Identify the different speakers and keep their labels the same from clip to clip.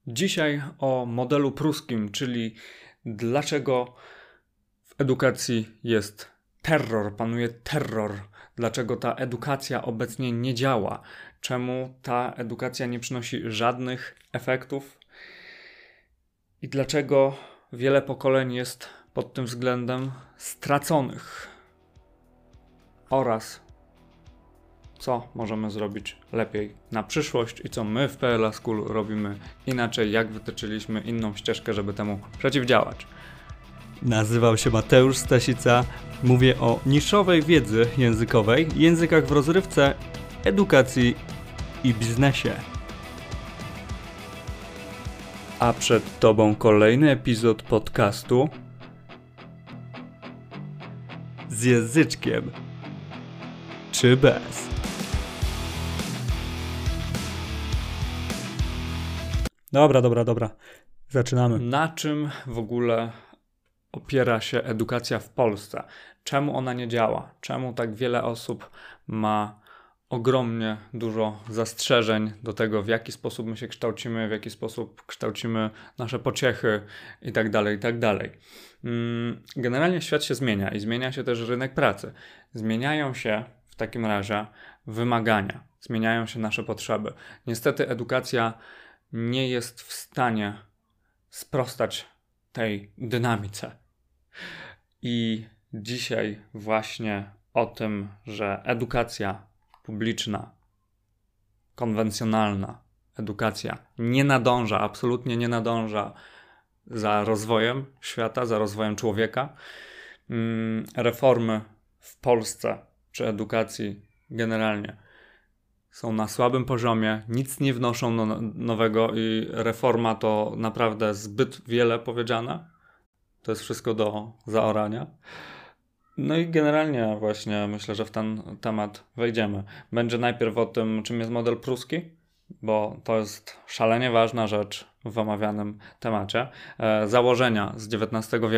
Speaker 1: Dzisiaj o modelu pruskim, czyli dlaczego w edukacji jest terror, panuje terror, dlaczego ta edukacja obecnie nie działa, czemu ta edukacja nie przynosi żadnych efektów i dlaczego wiele pokoleń jest pod tym względem straconych oraz co możemy zrobić lepiej na przyszłość i co my w PLA School robimy inaczej, jak wytyczyliśmy inną ścieżkę, żeby temu przeciwdziałać.
Speaker 2: Nazywam się Mateusz Stasica, mówię o niszowej wiedzy językowej, językach w rozrywce, edukacji i biznesie. A przed Tobą kolejny epizod podcastu z języczkiem czy bez. Dobra. Zaczynamy.
Speaker 1: Na czym w ogóle opiera się edukacja w Polsce? Czemu ona nie działa? Czemu tak wiele osób ma ogromnie dużo zastrzeżeń do tego, w jaki sposób my się kształcimy, w jaki sposób kształcimy nasze pociechy itd. Generalnie świat się zmienia i zmienia się też rynek pracy. Zmieniają się w takim razie wymagania, zmieniają się nasze potrzeby. Niestety edukacja nie jest w stanie sprostać tej dynamice. I dzisiaj właśnie o tym, że edukacja publiczna, konwencjonalna edukacja absolutnie nie nadąża za rozwojem świata, za rozwojem człowieka. Reformy w Polsce czy edukacji generalnie są na słabym poziomie, nic nie wnoszą nowego i reforma to naprawdę zbyt wiele powiedziane. To jest wszystko do zaorania. No i generalnie właśnie myślę, że w ten temat wejdziemy. Będzie najpierw o tym, czym jest model pruski, bo to jest szalenie ważna rzecz w omawianym temacie. Założenia z XIX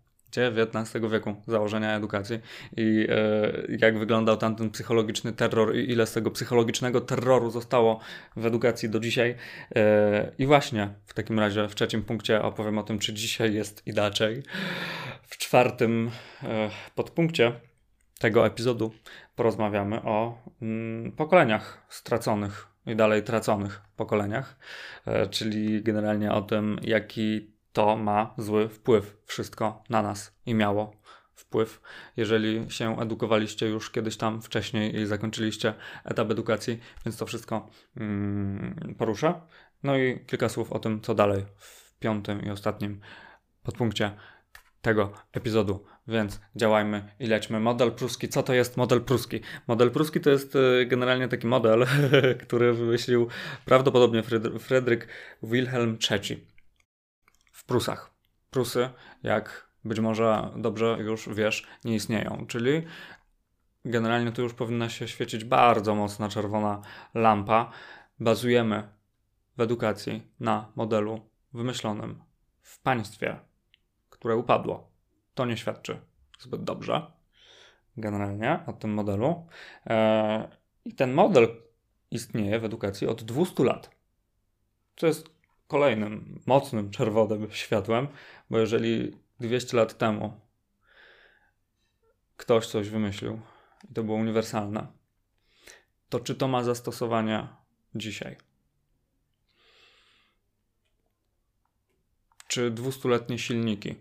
Speaker 1: wieku, założenia edukacji i jak wyglądał tamten psychologiczny terror i ile z tego psychologicznego terroru zostało w edukacji do dzisiaj. I właśnie w takim razie w trzecim punkcie opowiem o tym, czy dzisiaj jest inaczej. W czwartym podpunkcie tego epizodu porozmawiamy o pokoleniach straconych i dalej traconych pokoleniach, czyli generalnie o tym, jaki to ma zły wpływ wszystko na nas i miało wpływ. Jeżeli się edukowaliście już kiedyś tam wcześniej i zakończyliście etap edukacji, więc to wszystko poruszę. No i kilka słów o tym, co dalej w piątym i ostatnim podpunkcie tego epizodu. Więc działajmy i lećmy. Model pruski. Co to jest model pruski? Model pruski to jest generalnie taki model, który wymyślił prawdopodobnie Fryderyk Wilhelm III w Prusach. Prusy, jak być może dobrze już wiesz, nie istnieją. Czyli generalnie tu już powinna się świecić bardzo mocna czerwona lampa. Bazujemy w edukacji na modelu wymyślonym w państwie, które upadło. To nie świadczy zbyt dobrze generalnie o tym modelu. I ten model istnieje w edukacji od 200 lat. Co jest kolejnym mocnym czerwonym światłem, bo jeżeli 200 lat temu ktoś coś wymyślił i to było uniwersalne, to czy to ma zastosowanie dzisiaj? Czy 200-letnie silniki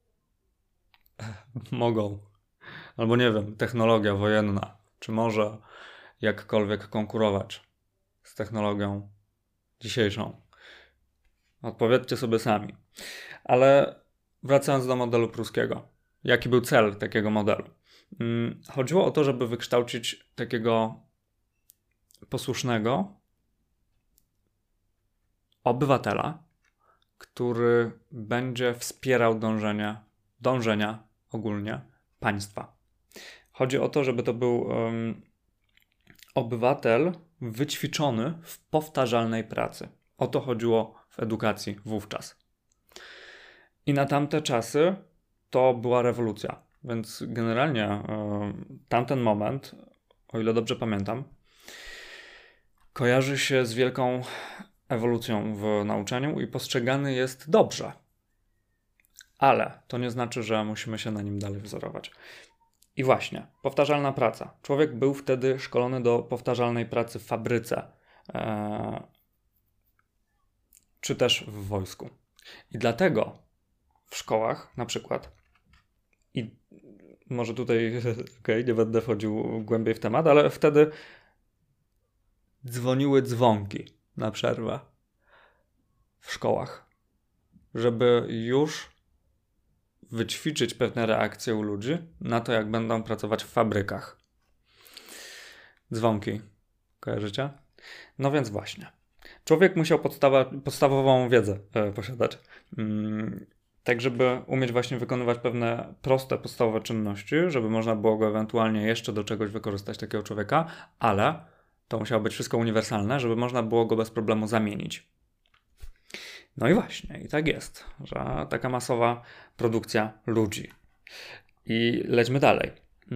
Speaker 1: mogą, albo nie wiem, technologia wojenna, czy może jakkolwiek konkurować z technologią dzisiejszą? Odpowiedzcie sobie sami. Ale wracając do modelu pruskiego. Jaki był cel takiego modelu? Chodziło o to, żeby wykształcić takiego posłusznego obywatela, który będzie wspierał dążenia ogólnie państwa. Chodzi o to, żeby to był obywatel wyćwiczony w powtarzalnej pracy. O to chodziło w edukacji wówczas. I na tamte czasy to była rewolucja. Więc generalnie tamten moment, o ile dobrze pamiętam, kojarzy się z wielką ewolucją w nauczaniu i postrzegany jest dobrze. Ale to nie znaczy, że musimy się na nim dalej wzorować. I właśnie, powtarzalna praca. Człowiek był wtedy szkolony do powtarzalnej pracy w fabryce, czy też w wojsku. I dlatego w szkołach na przykład, i może tutaj nie będę wchodził głębiej w temat, ale wtedy dzwoniły dzwonki na przerwę w szkołach, żeby już wyćwiczyć pewne reakcje u ludzi na to, jak będą pracować w fabrykach. Dzwonki. Kojarzycie? No więc właśnie. Człowiek musiał podstawową wiedzę posiadać. Tak, żeby umieć właśnie wykonywać pewne proste, podstawowe czynności, żeby można było go ewentualnie jeszcze do czegoś wykorzystać, takiego człowieka, ale to musiało być wszystko uniwersalne, żeby można było go bez problemu zamienić. No i właśnie, i tak jest, że taka masowa produkcja ludzi. I lećmy dalej.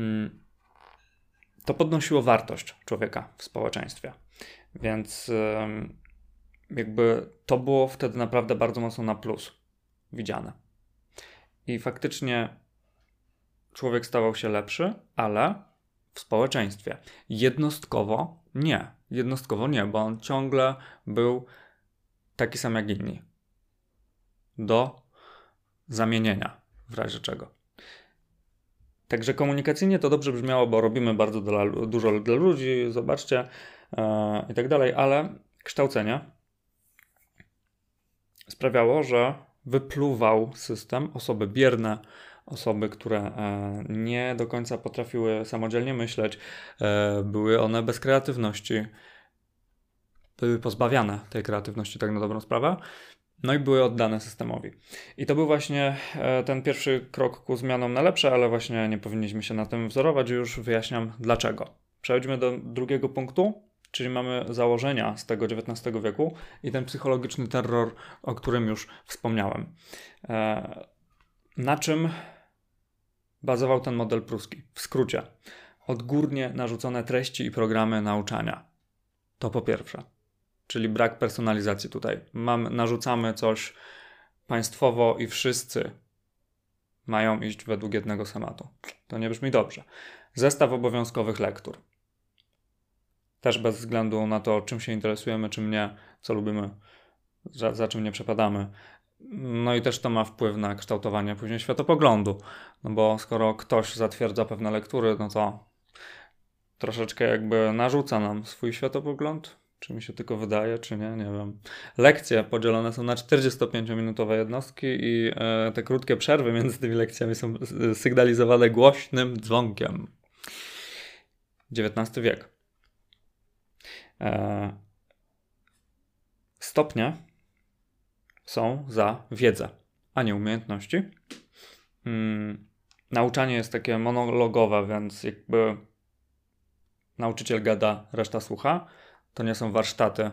Speaker 1: To podnosiło wartość człowieka w społeczeństwie. Więc jakby to było wtedy naprawdę bardzo mocno na plus widziane. I faktycznie człowiek stawał się lepszy, ale w społeczeństwie. Jednostkowo nie, bo on ciągle był taki sam jak inni. Do zamienienia w razie czego. Także komunikacyjnie to dobrze brzmiało, bo robimy bardzo dużo dla ludzi, zobaczcie, i tak dalej, ale kształcenie sprawiało, że wypluwał system osoby bierne, osoby, które nie do końca potrafiły samodzielnie myśleć, były one bez kreatywności, były pozbawiane tej kreatywności tak na dobrą sprawę, no i były oddane systemowi. I to był właśnie ten pierwszy krok ku zmianom na lepsze, ale właśnie nie powinniśmy się na tym wzorować i już wyjaśniam dlaczego. Przechodzimy do drugiego punktu, czyli mamy założenia z tego XIX wieku i ten psychologiczny terror, o którym już wspomniałem. Na czym bazował ten model pruski? W skrócie, odgórnie narzucone treści i programy nauczania. To po pierwsze. Czyli brak personalizacji tutaj. Narzucamy coś państwowo i wszyscy mają iść według jednego schematu. To nie brzmi dobrze. Zestaw obowiązkowych lektur. Też bez względu na to, czym się interesujemy, czym nie, co lubimy, za czym nie przepadamy. No i też to ma wpływ na kształtowanie później światopoglądu. No bo skoro ktoś zatwierdza pewne lektury, no to troszeczkę jakby narzuca nam swój światopogląd. Czy mi się tylko wydaje, czy nie, nie wiem. Lekcje podzielone są na 45-minutowe jednostki i te krótkie przerwy między tymi lekcjami są sygnalizowane głośnym dzwonkiem. XIX wiek. Stopnie są za wiedzę, a nie umiejętności. Nauczanie jest takie monologowe, więc jakby nauczyciel gada, reszta słucha. To nie są warsztaty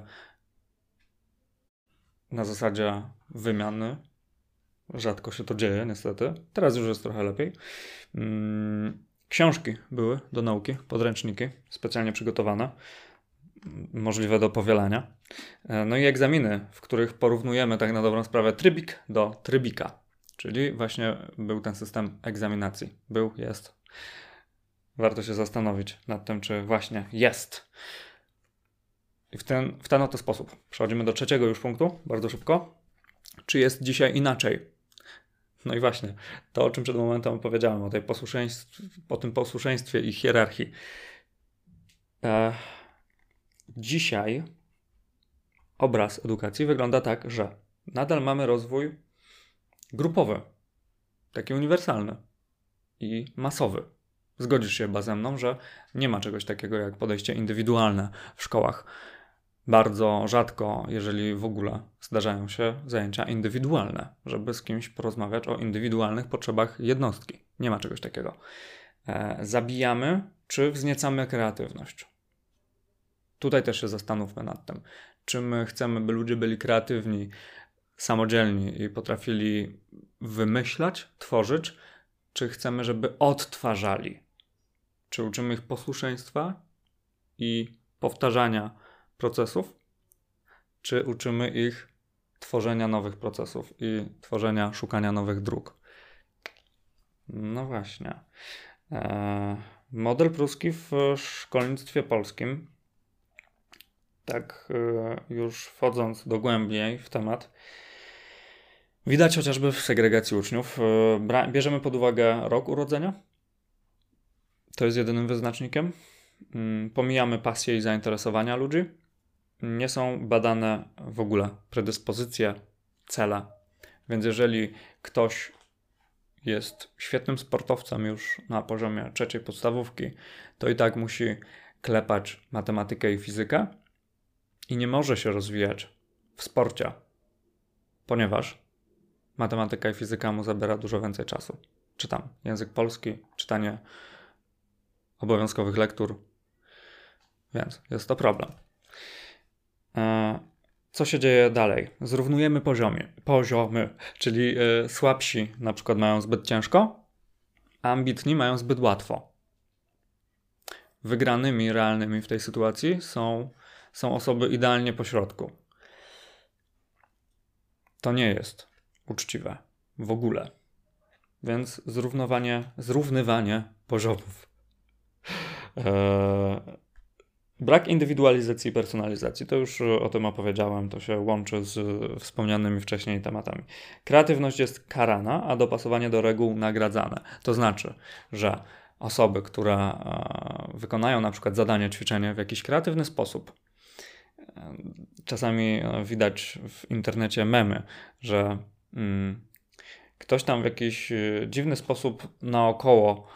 Speaker 1: na zasadzie wymiany. Rzadko się to dzieje, niestety. Teraz już jest trochę lepiej. Książki były do nauki, podręczniki specjalnie przygotowane, możliwe do powielania. No i egzaminy, w których porównujemy tak na dobrą sprawę trybik do trybika. Czyli właśnie był ten system egzaminacji. Jest. Warto się zastanowić nad tym, czy właśnie jest. I w ten oto sposób przechodzimy do trzeciego już punktu, bardzo szybko. Czy jest dzisiaj inaczej? No i właśnie, to o czym przed momentem opowiedziałem, o tym posłuszeństwie i hierarchii. Dzisiaj obraz edukacji wygląda tak, że nadal mamy rozwój grupowy, taki uniwersalny i masowy. Zgodzisz się chyba ze mną, że nie ma czegoś takiego jak podejście indywidualne w szkołach. Bardzo rzadko, jeżeli w ogóle, zdarzają się zajęcia indywidualne, żeby z kimś porozmawiać o indywidualnych potrzebach jednostki. Nie ma czegoś takiego. Zabijamy czy wzniecamy kreatywność? Tutaj też się zastanówmy nad tym. Czy my chcemy, by ludzie byli kreatywni, samodzielni i potrafili wymyślać, tworzyć, czy chcemy, żeby odtwarzali? Czy uczymy ich posłuszeństwa i powtarzania procesów? czy uczymy ich tworzenia nowych procesów i szukania nowych dróg? No właśnie. Model pruski w szkolnictwie polskim, tak już wchodząc dogłębniej w temat, widać chociażby w segregacji uczniów. Bierzemy pod uwagę rok urodzenia. To jest jedynym wyznacznikiem. Pomijamy pasje i zainteresowania ludzi. Nie są badane w ogóle predyspozycje, cele. Więc jeżeli ktoś jest świetnym sportowcem już na poziomie 3. podstawówki, to i tak musi klepać matematykę i fizykę i nie może się rozwijać w sporcie, ponieważ matematyka i fizyka mu zabiera dużo więcej czasu. Czytam język polski, czytanie obowiązkowych lektur, więc jest to problem. Co się dzieje dalej? Zrównujemy poziomy, czyli słabsi na przykład mają zbyt ciężko, a ambitni mają zbyt łatwo. Wygranymi realnymi w tej sytuacji są osoby idealnie pośrodku. To nie jest uczciwe w ogóle. Więc zrównywanie poziomów. Brak indywidualizacji i personalizacji. To już o tym opowiedziałem. To się łączy z wspomnianymi wcześniej tematami. Kreatywność jest karana, a dopasowanie do reguł nagradzane. To znaczy, że osoby, które wykonają na przykład zadanie, ćwiczenie w jakiś kreatywny sposób. Czasami widać w internecie memy, że ktoś tam w jakiś dziwny sposób naokoło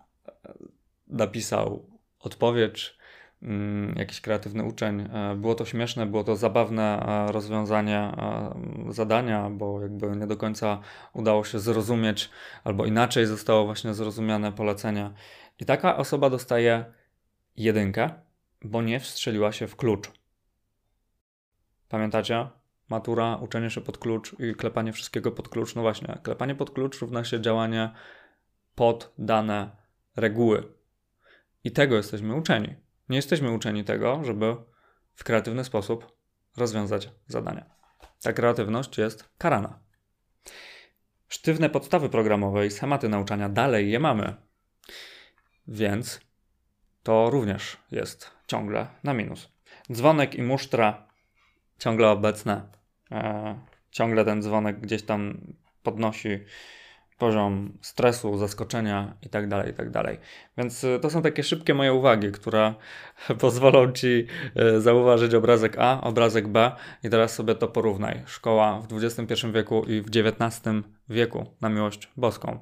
Speaker 1: napisał odpowiedź, jakiś kreatywny uczeń. Było to śmieszne, było to zabawne rozwiązanie zadania, bo jakby nie do końca udało się zrozumieć, albo inaczej zostało właśnie zrozumiane polecenie. I taka osoba dostaje 1, bo nie wstrzeliła się w klucz. Pamiętacie? Matura, uczenie się pod klucz i klepanie wszystkiego pod klucz. No właśnie, klepanie pod klucz równa się działanie pod dane reguły. I tego jesteśmy uczeni. Nie jesteśmy uczeni tego, żeby w kreatywny sposób rozwiązać zadania. Ta kreatywność jest karana. Sztywne podstawy programowe i schematy nauczania dalej je mamy. Więc to również jest ciągle na minus. Dzwonek i musztra ciągle obecne. Ciągle ten dzwonek gdzieś tam podnosi poziom stresu, zaskoczenia i tak dalej. Więc to są takie szybkie moje uwagi, które pozwolą Ci zauważyć obrazek A, obrazek B i teraz sobie to porównaj. Szkoła w XXI wieku i w XIX wieku, na miłość boską.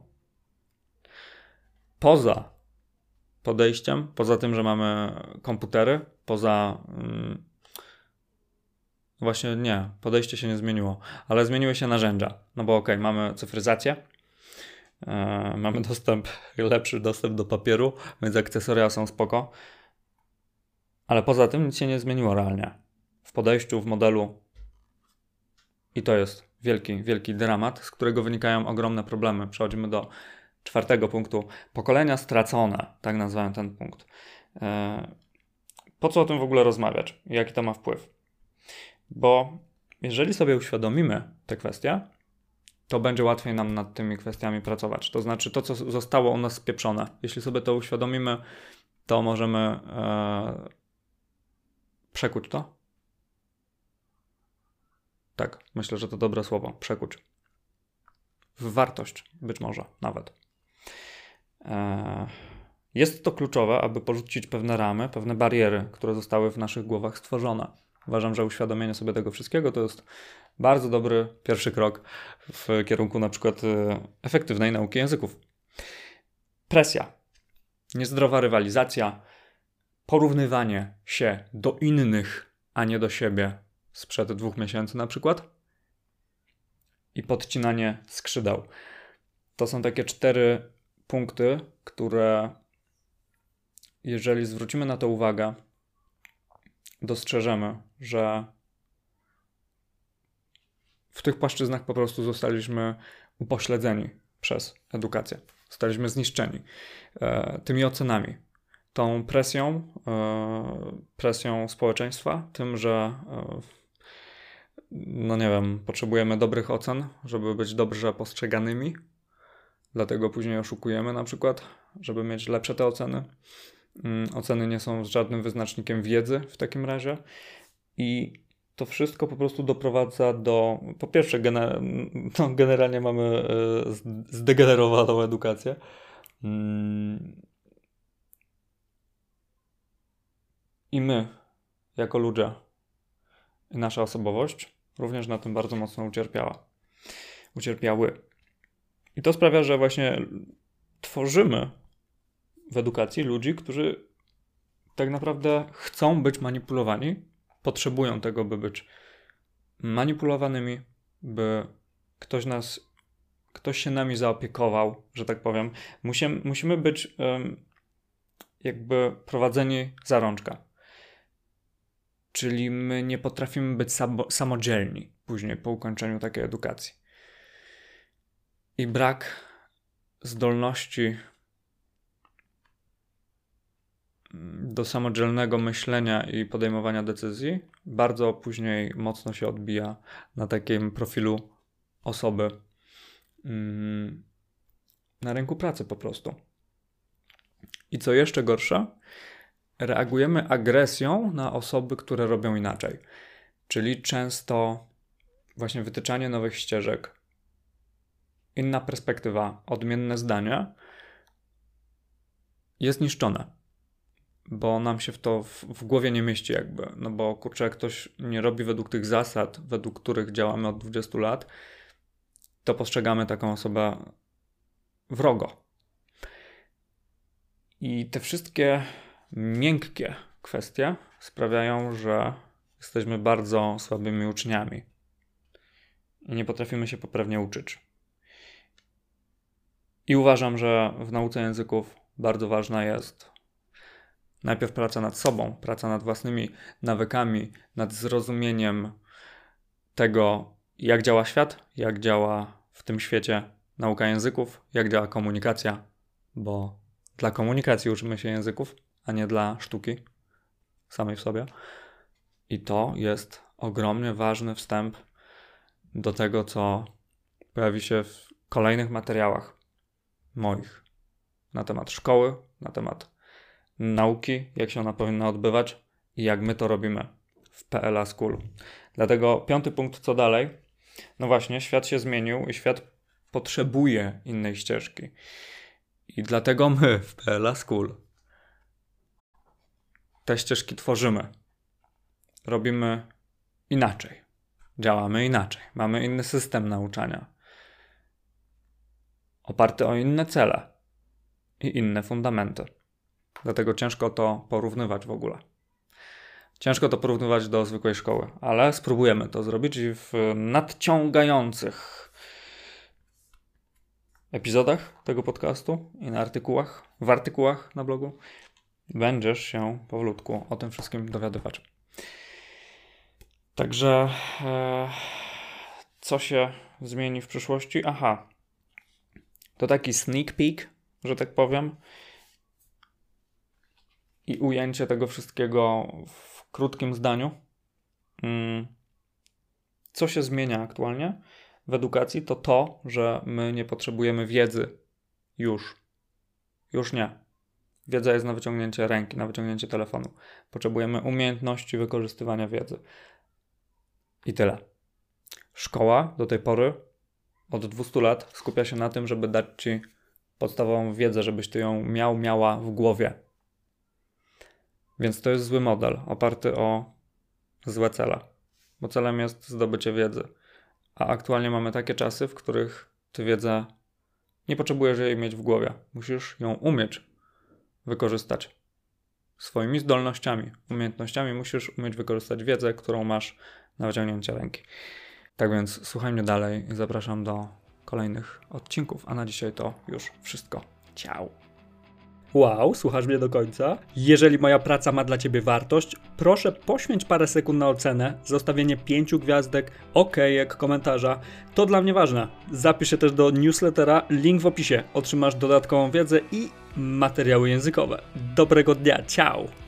Speaker 1: Poza podejściem, poza tym, że mamy komputery, właśnie nie, podejście się nie zmieniło, ale zmieniły się narzędzia. No bo mamy cyfryzację, mamy lepszy dostęp do papieru, więc akcesoria są spoko. Ale poza tym nic się nie zmieniło realnie. W podejściu, w modelu. I to jest wielki, wielki dramat, z którego wynikają ogromne problemy. Przechodzimy do 4. punktu. Pokolenia stracone, tak nazwałem ten punkt. Po co o tym w ogóle rozmawiać? Jaki to ma wpływ? Bo jeżeli sobie uświadomimy te kwestie, to będzie łatwiej nam nad tymi kwestiami pracować. To znaczy to, co zostało u nas spieprzone. Jeśli sobie to uświadomimy, to możemy przekuć to. Tak, myślę, że to dobre słowo. Przekuć. W wartość, być może nawet. Jest to kluczowe, aby porzucić pewne ramy, pewne bariery, które zostały w naszych głowach stworzone. Uważam, że uświadomienie sobie tego wszystkiego to jest bardzo dobry pierwszy krok w kierunku na przykład efektywnej nauki języków. Presja, niezdrowa rywalizacja, porównywanie się do innych, a nie do siebie sprzed 2 miesięcy na przykład i podcinanie skrzydeł. To są takie 4 punkty, które jeżeli zwrócimy na to uwagę, dostrzeżemy, że w tych płaszczyznach po prostu zostaliśmy upośledzeni przez edukację. Zostaliśmy zniszczeni tymi ocenami, tą presją społeczeństwa, tym, że no nie wiem, potrzebujemy dobrych ocen, żeby być dobrze postrzeganymi. Dlatego później oszukujemy na przykład, żeby mieć lepsze te oceny. Oceny nie są żadnym wyznacznikiem wiedzy w takim razie. I to wszystko po prostu doprowadza do... Po pierwsze, generalnie mamy zdegenerowaną edukację. I my, jako ludzie, i nasza osobowość również na tym bardzo mocno ucierpiały. I to sprawia, że właśnie tworzymy w edukacji ludzi, którzy tak naprawdę chcą być manipulowani, potrzebują tego, by być manipulowanymi, by ktoś się nami zaopiekował, że tak powiem. Musimy być jakby prowadzeni za rączka. Czyli my nie potrafimy być samodzielni później po ukończeniu takiej edukacji. I brak zdolności do samodzielnego myślenia i podejmowania decyzji bardzo później mocno się odbija na takim profilu osoby na rynku pracy po prostu. I co jeszcze gorsze, reagujemy agresją na osoby, które robią inaczej. Czyli często właśnie wytyczanie nowych ścieżek, inna perspektywa, odmienne zdanie jest niszczone, bo nam się to w głowie nie mieści jakby. No bo kurczę, jak ktoś nie robi według tych zasad, według których działamy od 20 lat, to postrzegamy taką osobę wrogo. I te wszystkie miękkie kwestie sprawiają, że jesteśmy bardzo słabymi uczniami i nie potrafimy się poprawnie uczyć. I uważam, że w nauce języków bardzo ważna jest najpierw praca nad sobą, praca nad własnymi nawykami, nad zrozumieniem tego, jak działa świat, jak działa w tym świecie nauka języków, jak działa komunikacja, bo dla komunikacji uczymy się języków, a nie dla sztuki samej w sobie. I to jest ogromnie ważny wstęp do tego, co pojawi się w kolejnych materiałach moich na temat szkoły, na temat nauki, jak się ona powinna odbywać i jak my to robimy w PLA School. Dlatego 5. punkt, co dalej? No właśnie, świat się zmienił i świat potrzebuje innej ścieżki. I dlatego my w PLA School te ścieżki tworzymy. Robimy inaczej. Działamy inaczej. Mamy inny system nauczania. Oparty o inne cele i inne fundamenty. Dlatego ciężko to porównywać w ogóle. Ciężko to porównywać do zwykłej szkoły, ale spróbujemy to zrobić i w nadciągających epizodach tego podcastu i na w artykułach na blogu będziesz się powolutku o tym wszystkim dowiadywać. Także co się zmieni w przyszłości? Aha, to taki sneak peek, że tak powiem, i ujęcie tego wszystkiego w krótkim zdaniu. Co się zmienia aktualnie w edukacji, to, że my nie potrzebujemy wiedzy już. Już nie. Wiedza jest na wyciągnięcie ręki, na wyciągnięcie telefonu. Potrzebujemy umiejętności wykorzystywania wiedzy. I tyle. Szkoła do tej pory od 200 lat skupia się na tym, żeby dać ci podstawową wiedzę, żebyś ty ją miała w głowie. Więc to jest zły model, oparty o złe cele. Bo celem jest zdobycie wiedzy. A aktualnie mamy takie czasy, w których ty wiedzę nie potrzebujesz jej mieć w głowie. Musisz ją umieć wykorzystać. Swoimi zdolnościami, umiejętnościami musisz umieć wykorzystać wiedzę, którą masz na wyciągnięcie ręki. Tak więc słuchaj mnie dalej i zapraszam do kolejnych odcinków. A na dzisiaj to już wszystko. Ciao.
Speaker 2: Wow, słuchasz mnie do końca? Jeżeli moja praca ma dla Ciebie wartość, proszę poświęć parę sekund na ocenę, zostawienie 5 gwiazdek, okejek, komentarza. To dla mnie ważne. Zapisz się też do newslettera, link w opisie. Otrzymasz dodatkową wiedzę i materiały językowe. Dobrego dnia, ciao!